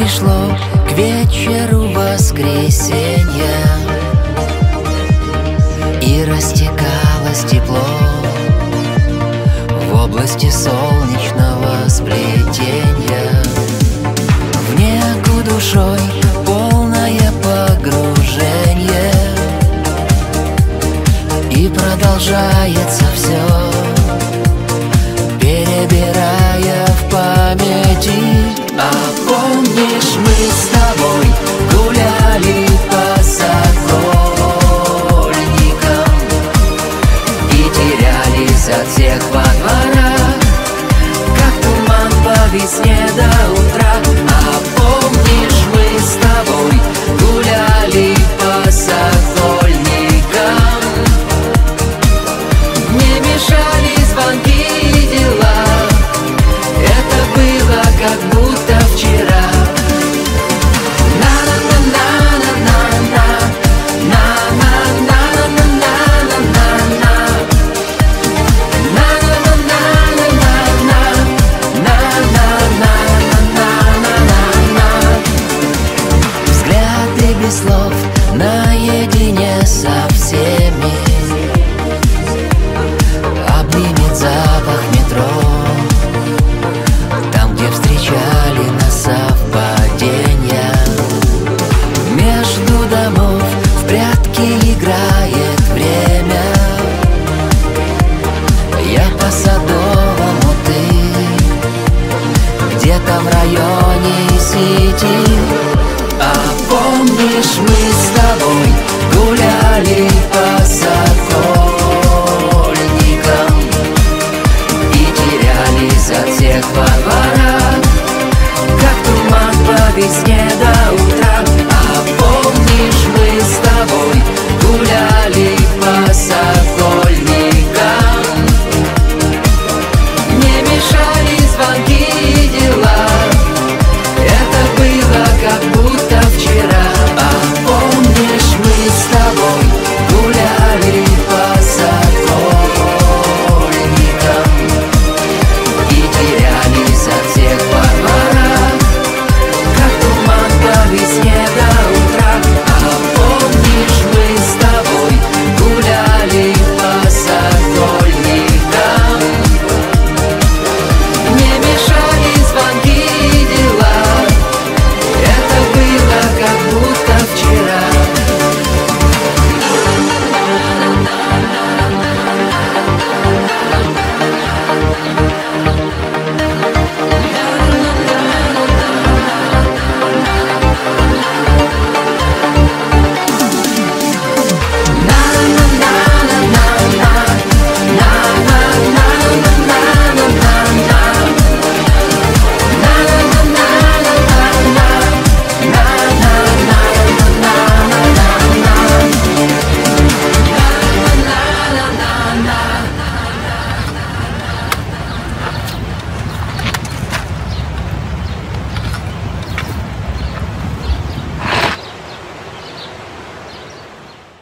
пришло к вечеру воскресенья, и растекалось тепло в области солнечного сплетения. В неку душой полное погружение, и продолжается все, перебирая в памяти. А помнишь, мы с тобой гуляли по Сокольникам и терялись от всех во дворах, как туман по весне до утра. А помнишь, мы с тобой гуляли по Сокольникам, не мешали звонки и дела, это было как будто вчера. Взгляды без слов наедине со всеми, обнимет запах метро, там, где встречали нас совпадения. Между домов в прятки играет время, я по Садовому, ты где-то в районе Сити. А помнишь, мы с тобой гуляли по Сокольникам и терялись от всех во дворах, как туман по весне до утра.